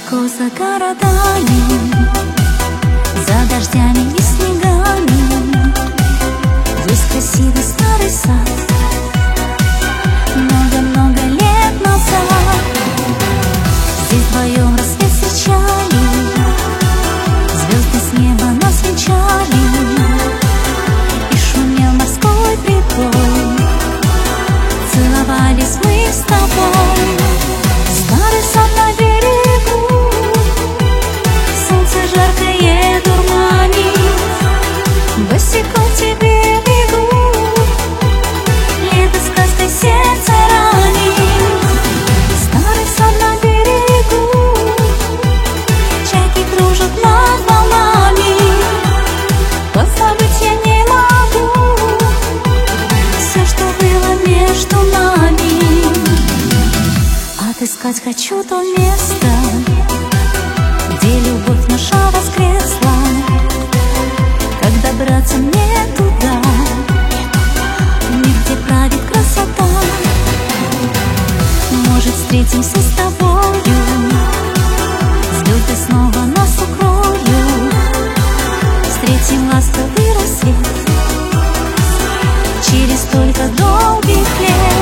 Далеко за городами, за дождями и снегами есть красивый старый сад. Много-много лет назад здесь вдвоем рассвет встречали, звезды с неба нас венчали, и шумел морской прибой. Целовались мы с тобой. Старый сад на берегу, солнце жаркое дурманит, босиком тебе бегу, лето сказкой сердце ранит. Старый сад на берегу, чайки кружат над волнами, позабыть я не могу все, что было между нами. Отыскать хочу то место, где любовь наша воскресла. Как добраться мне туда, где правит красота? Может, встретимся с тобою, звезды снова нас укроют, встретим ласковый рассвет через столько долгих лет.